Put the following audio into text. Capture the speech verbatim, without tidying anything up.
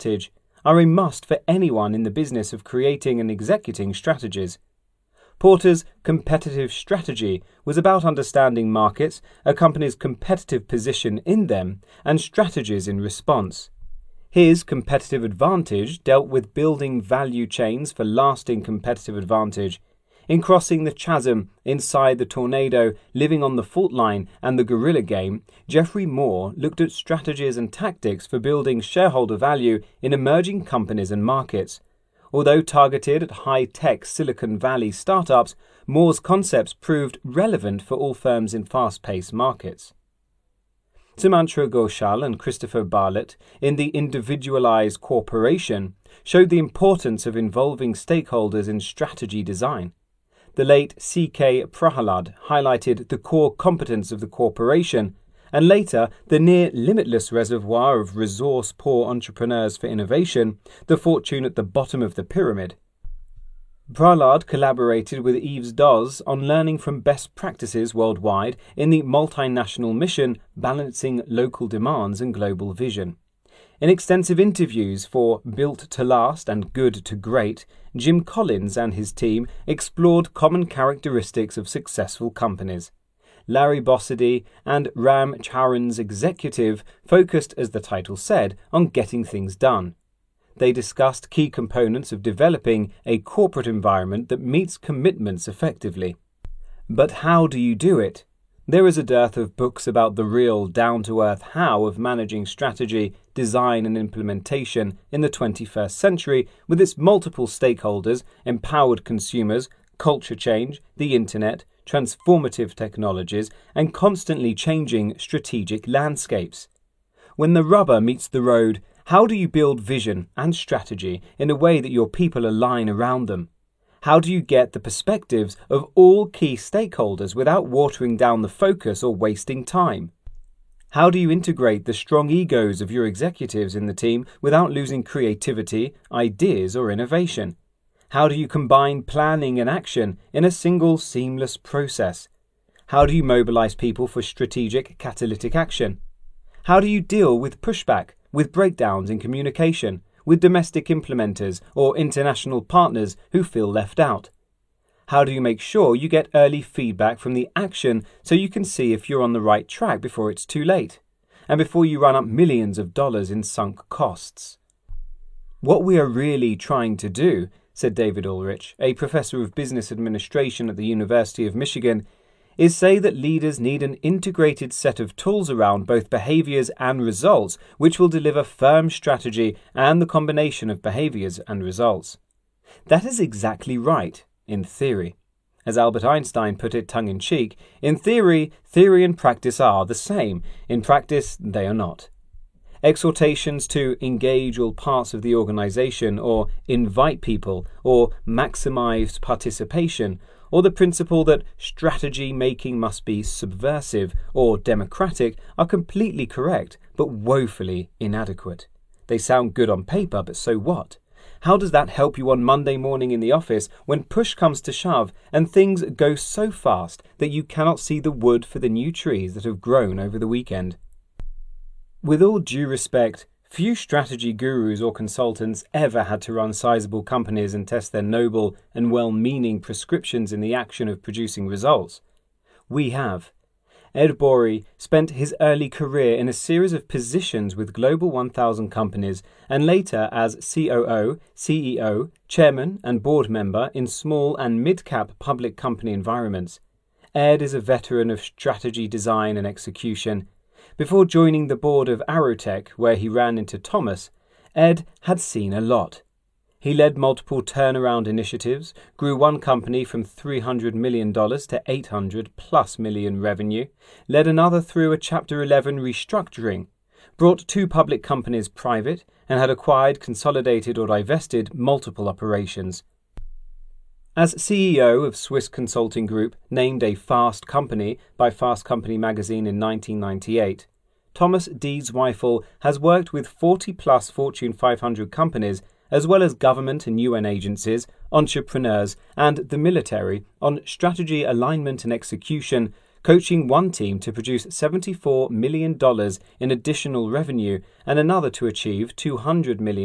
advantage are a must for anyone in the business of creating and executing strategies. Porter's competitive strategy was about understanding markets, a company's competitive position in them, and strategies in response. His competitive advantage dealt with building value chains for lasting competitive advantage. In Crossing the Chasm, Inside the Tornado, Living on the Fault Line, and The Guerrilla Game, Geoffrey Moore looked at strategies and tactics for building shareholder value in emerging companies and markets. Although targeted at high-tech Silicon Valley startups, Moore's concepts proved relevant for all firms in fast-paced markets. Sumantra Ghoshal and Christopher Bartlett, in The Individualized Corporation, showed the importance of involving stakeholders in strategy design. The late C K Prahalad highlighted the core competence of the corporation, and later the near-limitless reservoir of resource-poor entrepreneurs for innovation, the fortune at the bottom of the pyramid. Prahalad collaborated with Yves Doz on learning from best practices worldwide in the multinational mission Balancing Local Demands and Global Vision. In extensive interviews for Built to Last and Good to Great, Jim Collins and his team explored common characteristics of successful companies. Larry Bossidy and Ram Charan's executive focused, as the title said, on getting things done. They discussed key components of developing a corporate environment that meets commitments effectively. But how do you do it? There is a dearth of books about the real, down-to-earth how of managing strategy, design and implementation in the twenty-first century with its multiple stakeholders, empowered consumers, culture change, the internet, transformative technologies, and constantly changing strategic landscapes. When the rubber meets the road, how do you build vision and strategy in a way that your people align around them? How do you get the perspectives of all key stakeholders without watering down the focus or wasting time? How do you integrate the strong egos of your executives in the team without losing creativity, ideas, or innovation? How do you combine planning and action in a single seamless process? How do you mobilize people for strategic catalytic action? How do you deal with pushback, with breakdowns in communication, with domestic implementers or international partners who feel left out? How do you make sure you get early feedback from the action so you can see if you're on the right track before it's too late, and before you run up millions of dollars in sunk costs? What we are really trying to do, said David Ulrich, a professor of business administration at the University of Michigan, is say that leaders need an integrated set of tools around both behaviors and results which will deliver firm strategy and the combination of behaviors and results. That is exactly right, in theory. As Albert Einstein put it tongue-in-cheek, in theory, theory and practice are the same. In practice, they are not. Exhortations to engage all parts of the organization or invite people or maximize participation, or the principle that strategy making must be subversive or democratic are completely correct but woefully inadequate. They sound good on paper, but so what? How does that help you on Monday morning in the office when push comes to shove and things go so fast that you cannot see the wood for the new trees that have grown over the weekend? With all due respect, few strategy gurus or consultants ever had to run sizable companies and test their noble and well-meaning prescriptions in the action of producing results. We have. Ed Borey spent his early career in a series of positions with Global one thousand companies and later as C O O, C E O, chairman and board member in small and mid-cap public company environments. Ed is a veteran of strategy design and execution. Before joining the board of Aerotech, where he ran into Thomas, Ed had seen a lot. He led multiple turnaround initiatives, grew one company from three hundred million dollars to eight hundred plus million revenue, led another through a Chapter eleven restructuring, brought two public companies private, and had acquired, consolidated or divested multiple operations. As C E O of Swiss Consulting Group, named a Fast Company by Fast Company magazine in nineteen ninety-eight, Thomas D. Zweifel has worked with forty plus Fortune five hundred companies, as well as government and U N agencies, entrepreneurs, and the military on strategy alignment and execution, coaching one team to produce seventy-four million dollars in additional revenue and another to achieve two hundred million dollars